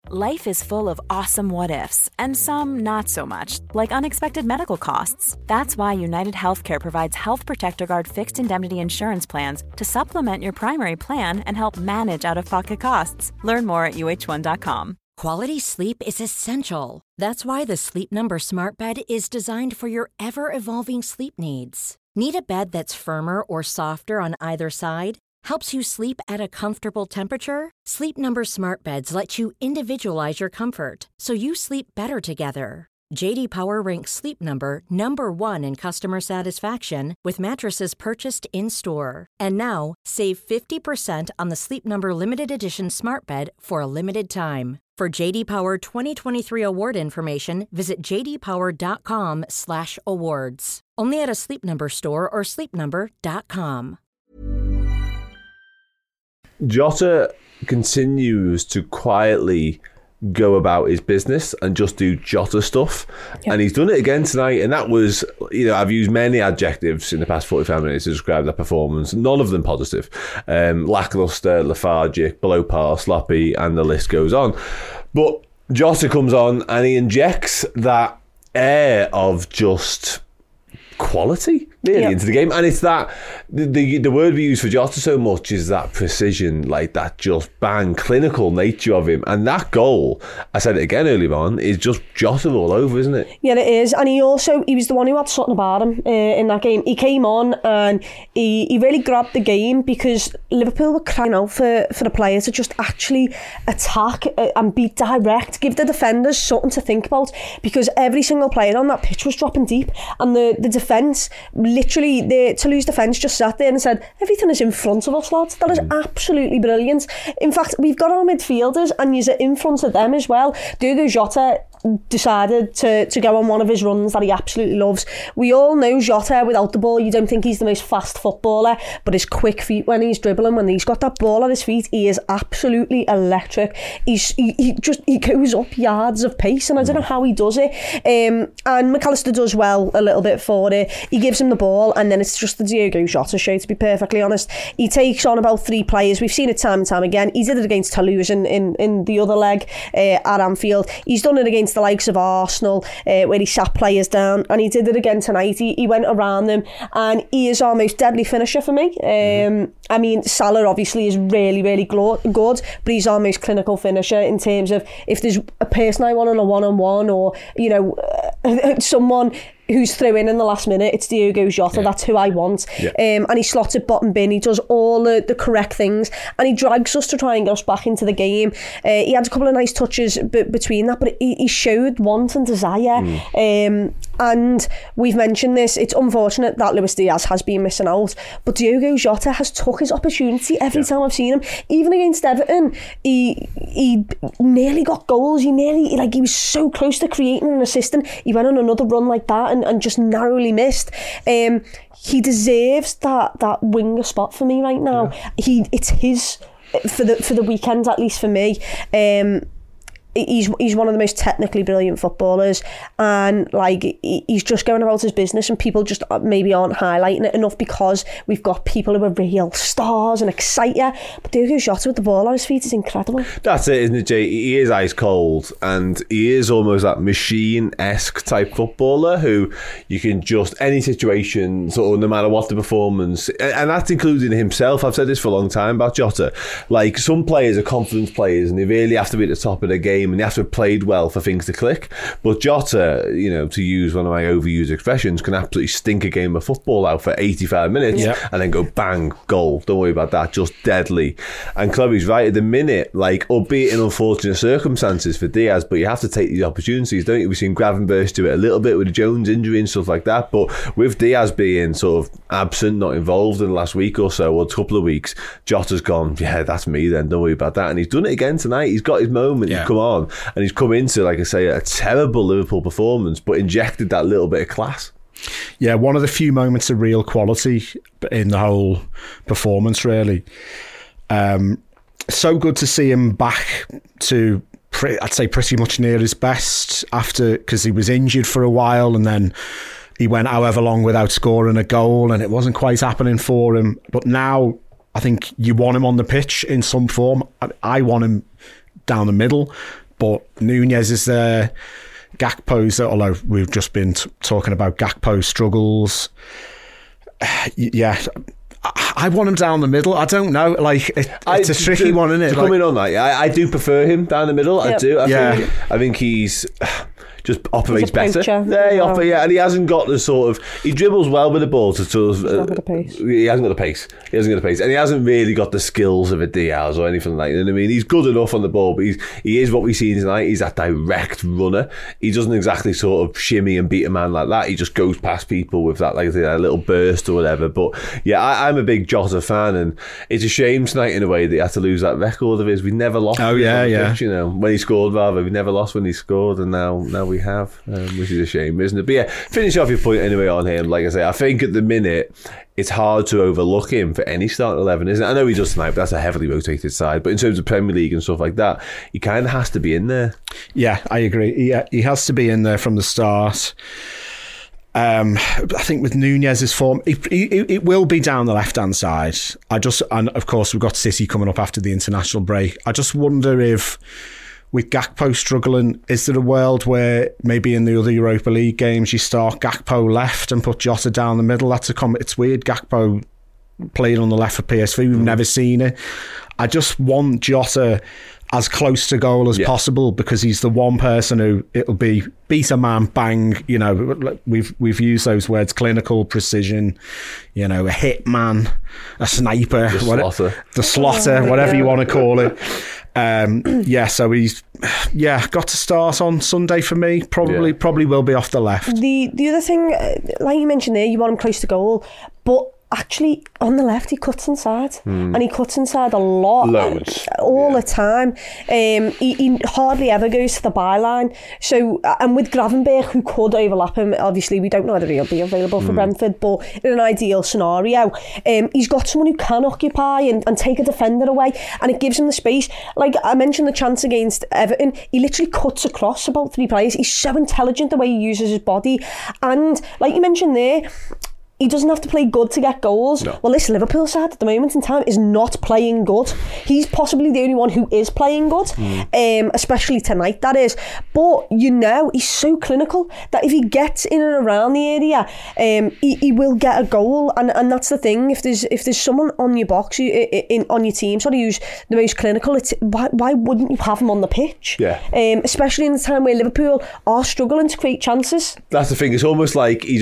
Life is full of awesome what-ifs, and some not so much, like unexpected medical costs. That's why United Healthcare provides Health Protector Guard fixed indemnity insurance plans to supplement your primary plan and help manage out-of-pocket costs. Learn more at uh1.com. Quality sleep is essential. That's why the Sleep Number Smart Bed is designed for your ever-evolving sleep needs. Need a bed that's firmer or softer on either side? Helps you sleep at a comfortable temperature? Sleep Number Smart Beds let you individualize your comfort, so you sleep better together. J.D. Power ranks Sleep Number number 1 in customer satisfaction with mattresses purchased in-store. And now, save 50% on the Sleep Number Limited Edition Smart Bed for a limited time. For J.D. Power 2023 award information, visit jdpower.com/awards. Only at a Sleep Number store or sleepnumber.com. Jota continues to quietly go about his business and just do Jota stuff. Yep. And he's done it again tonight. And that was, I've used many adjectives in the past 45 minutes to describe that performance. None of them positive. Lackluster, lethargic, below par, sloppy, and the list goes on. But Jota comes on and he injects that air of just quality really into the game, and it's that the word we use for Jota so much is that precision, like that just bang clinical nature of him. And that goal, I said it again earlier on, is just Jota all over, isn't it? Yeah, it is. And he was the one who had something about him in that game. He came on and he really grabbed the game, because Liverpool were crying out for the players to just actually attack and be direct, give the defenders something to think about, because every single player on that pitch was dropping deep, and the defence, literally the Toulouse defence just sat there and said, everything is in front of us, lads. That is absolutely brilliant. In fact, we've got our midfielders and you're in front of them as well. Diogo Jota decided to go on one of his runs that he absolutely loves. We all know Jota without the ball. You don't think he's the most fast footballer, but his quick feet when he's dribbling, when he's got that ball at his feet, he is absolutely electric. He goes up yards of pace, and I don't know how he does it. And McAllister does well a little bit for it. He gives him the ball, and then it's just the Diogo Jota show, to be perfectly honest. He takes on about 3 players. We've seen it time and time again. He did it against Toulouse in the other leg at Anfield. He's done it against the likes of Arsenal, where he sat players down, and he did it again tonight. He went around them, and he is our most deadly finisher for me. I mean, Salah obviously is really, really good, but he's our most clinical finisher in terms of, if there's a person I want on a one-on-one, or someone who's through in the last minute, it's Diogo Jota. That's who I want. And he slots it bottom bin. He does all the correct things, and he drags us to try and get us back into the game. He had a couple of nice touches between that, but he showed want and desire. And we've mentioned this, it's unfortunate that Luis Diaz has been missing out, but Diogo Jota has took his opportunity every time I've seen him. Even against Everton, he nearly got goals. He was so close to creating an assist. He went on another run like that and just narrowly missed. He deserves that winger spot for me right now. It's his for the weekend, at least for me. He's one of the most technically brilliant footballers, and he's just going about his business, and people just maybe aren't highlighting it enough, because we've got people who are real stars and excite you. But Diogo Jota with the ball on his feet is incredible. That's it, isn't it, Jay? He is ice cold, and he is almost that machine-esque type footballer who you can just, any situation, sort of, no matter what the performance, and that's including himself. I've said this for a long time about Jota. Like, some players are confidence players, and they really have to be at the top of the game, and they have to have played well for things to click. But Jota, to use one of my overused expressions, can absolutely stink a game of football out for 85 minutes and then go bang, goal. Don't worry about that. Just deadly. And Chloe's right. At the minute, albeit in unfortunate circumstances for Diaz, but you have to take these opportunities, don't you? We've seen Gravenberch do it a little bit with the Jones injury and stuff like that. But with Diaz being sort of absent, not involved in the last week or so, or a couple of weeks, Jota's gone, that's me then. Don't worry about that. And he's done it again tonight. He's got his moment. He's come on. And he's come into, like I say, a terrible Liverpool performance, but injected that little bit of class. Yeah, one of the few moments of real quality in the whole performance, really. So good to see him back to, I'd say, pretty much near his best because he was injured for a while, and then he went however long without scoring a goal, and it wasn't quite happening for him. But now I think you want him on the pitch in some form. I want him down the middle, but Nunez is there. Gakpo's there, although we've just been talking about Gakpo's struggles. Yeah, I want him down the middle. I don't know. Like, it's a tricky one, isn't it? To come in on that, yeah, I do prefer him down the middle. Yep. I do. I think he's just operates better. Yeah, and he hasn't got the sort of... He dribbles well with the ball to sort of... He hasn't got the pace. And he hasn't really got the skills of a Diaz or anything like that. You know what I mean? He's good enough on the ball, but he is what we've seen tonight. He's that direct runner. He doesn't exactly sort of shimmy and beat a man like that. He just goes past people with that, like I say, that little burst or whatever. But yeah, I'm a big Jota fan, and it's a shame tonight in a way that he had to lose that record of his. We never lost. Oh yeah. Pitch, you know, when he scored, rather. We never lost when he scored, and now we have, which is a shame, isn't it? But yeah, finish off your point anyway on him. Like I say, I think at the minute it's hard to overlook him for any starting 11, isn't it? I know he does tonight, but that's a heavily rotated side. But in terms of Premier League and stuff like that, he kind of has to be in there. Yeah, I agree. He has to be in there from the start. I think with Nunez's form, it will be down the left-hand side. And of course, we've got City coming up after the international break. I just wonder if, with Gakpo struggling, is there a world where maybe in the other Europa League games you start Gakpo left and put Jota down the middle? It's weird, Gakpo playing on the left for PSV. We've never seen it. I just want Jota as close to goal as possible, because he's the one person who it'll be beat a man, bang. You know, we've used those words: clinical precision. You know, a hit man, a sniper, the slaughter, whatever you want to call it. So he's got to start on Sunday for me. Probably will be off the left. The other thing, like you mentioned there, you want him close to goal, but actually on the left he cuts inside, and he cuts inside a lot, all the time. He hardly ever goes to the byline. So, and with Gravenberch, who could overlap him, obviously we don't know whether he'll be available for Brentford, but in an ideal scenario, he's got someone who can occupy and take a defender away, and it gives him the space. Like I mentioned the chance against Everton, he literally cuts across about 3 players. He's so intelligent the way he uses his body, and like you mentioned there, he doesn't have to play good to get goals. No. Well, this Liverpool side at the moment in time is not playing good. He's possibly the only one who is playing good, especially tonight, that is. But, you know, he's so clinical that if he gets in and around the area, he will get a goal. And that's the thing. If there's someone on your box, on your team, who's the most clinical, why wouldn't you have him on the pitch? Yeah. Especially in the time where Liverpool are struggling to create chances. That's the thing. It's almost like he's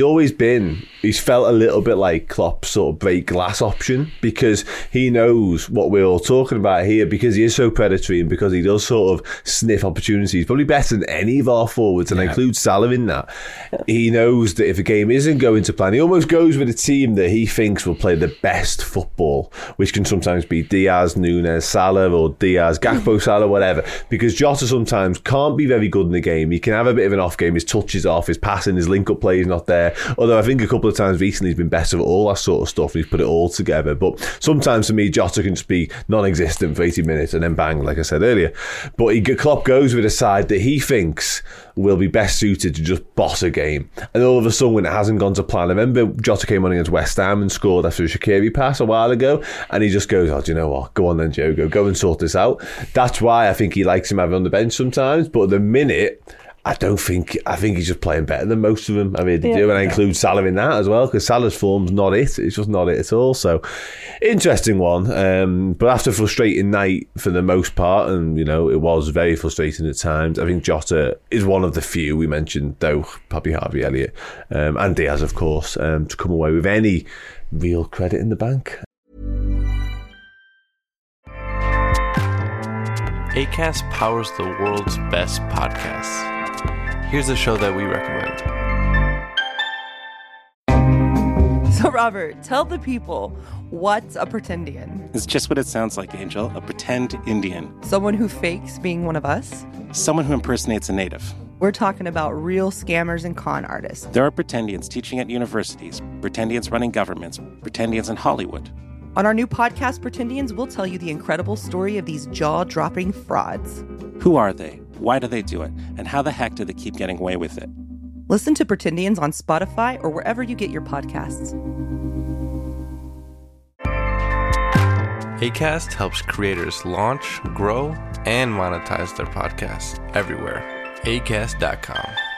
felt a little bit like Klopp's sort of break glass option, because he knows what we're all talking about here, because he is so predatory and because he does sort of sniff opportunities, probably better than any of our forwards, and I include Salah in that. He knows that if a game isn't going to plan, he almost goes with a team that he thinks will play the best football, which can sometimes be Diaz, Nunez, Salah, or Diaz, Gakpo, Salah, whatever, because Jota sometimes can't be very good in the game. He can have a bit of an off game, his touch is off, his passing, his link-up play is not there, although I think a couple of times recently he's been better at all that sort of stuff, and he's put it all together. But sometimes for me, Jota can just be non-existent for 80 minutes and then bang, like I said earlier. But Klopp goes with a side that he thinks will be best suited to just boss a game, and all of a sudden when it hasn't gone to plan, I remember Jota came on against West Ham and scored after a Shaqiri pass a while ago, and he just goes, do you know what, go on then Joe, go and sort this out. That's why I think he likes him having on the bench sometimes, but at the minute I think he's just playing better than most of them. I really do, and I include Salah in that as well, because Salah's form's not it. It's just not it at all. So, interesting one. But after a frustrating night for the most part, and you know it was very frustrating at times, I think Jota is one of the few we mentioned, though probably Harvey Elliott and Diaz, of course, to come away with any real credit in the bank. Acast powers the world's best podcasts. Here's a show that we recommend. So, Robert, tell the people, what's a pretendian? It's just what it sounds like, Angel. A pretend Indian. Someone who fakes being one of us? Someone who impersonates a native. We're talking about real scammers and con artists. There are pretendians teaching at universities, pretendians running governments, pretendians in Hollywood. On our new podcast, Pretendians, we'll tell you the incredible story of these jaw-dropping frauds. Who are they? Why do they do it? And how the heck do they keep getting away with it? Listen to Pretendians on Spotify or wherever you get your podcasts. Acast helps creators launch, grow, and monetize their podcasts everywhere. Acast.com.